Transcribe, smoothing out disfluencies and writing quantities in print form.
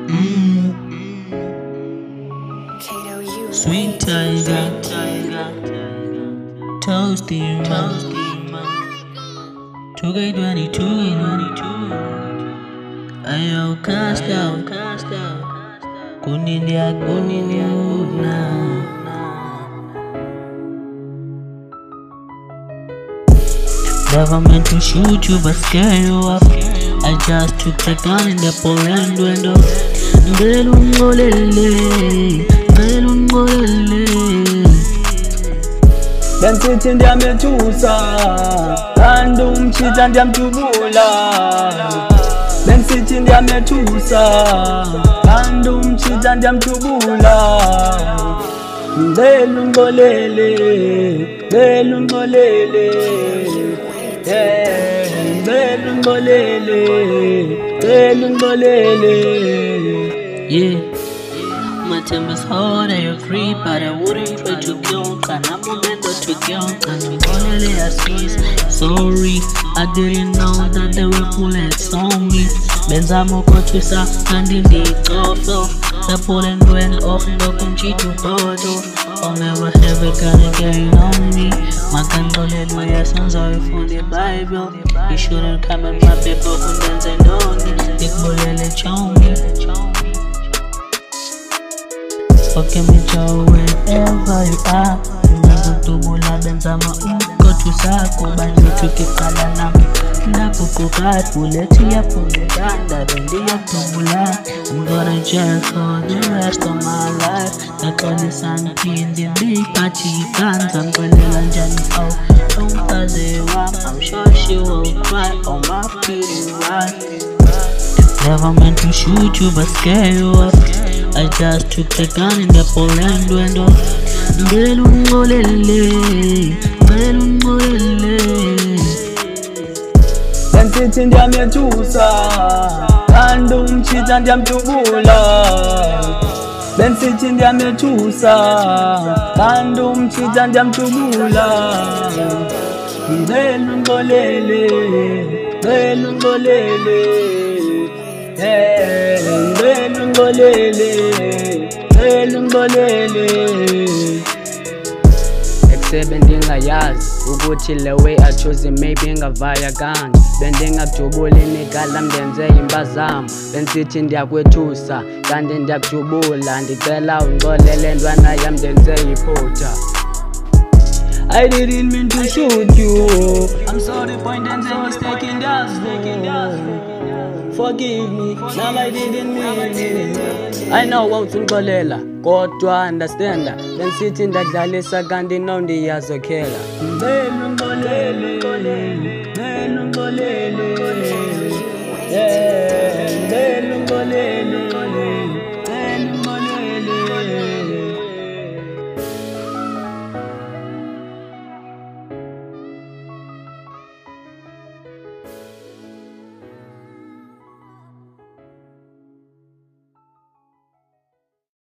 Sweet tiger, toasty man, 2K22, ayo cast out, kunini aguna. Never meant to shoot you but scare you up. I just took the gun in the Poland window. Bensithi ndiyamethusa kanti umtshitha ndiyamdubula. Bensithi ndiyamethusa kanti umtshitha ndiyamdubula. Ngicela ungixolele, ngicela ungixolele, ngicela ungixolele, ngicela ungixolele. Yeah, my time is hard, I agree, but I wouldn't try to kill. I'm a momento to kill. Sorry, I didn't know that they were bullets on me. Benzamo kochisa and in the coffee. The Poland went off, no conchito photo. I'll never ever gonna get it on me. My condolence, my essence are from the Bible. You shouldn't come at my people who dance and don't need. Big boy, let you me. Okay, me Joe, wherever you are. Remember to bula benzama go to sako banyo tukikala nami. Nakukukat buleti ya pumuganda bendi ya tubula. I'm gonna jail for the rest of my life. Nakoni santi in the big party guns. I'm gonna lanjani out. I'm sure she will cry on my pretty wife. Never meant to shoot you but scare you up. I just took the gun in the Poland window. Bensithi ndiyamethusa kanti umtshitha ndiyamdubula. Bensithi ndiyamethusa kanti umtshitha ndiyamdubula. Ngicela ungixolele, ngicela ungixolele, ngicela ungixolele, ngicela ungixolele. Bendingayazi ukuthi le way I chose maybe ngavaya guns. Bendingadubula inigala mndenze impazamo. Bensithi ndiyakwethusa kanti ndiyakudubula. Ndicela ungixolele ntwana yam ndenze iphutha. I didn't mean to shoot you. I'm sorry for intention mistaking us. Forgive me, now I didn't mean it. I know wawuthixolela kodwa understanda. Bensithi ndadlalisa kanti no ndiyazokhela. Ngicela ungixolele, ngicela ungixolele.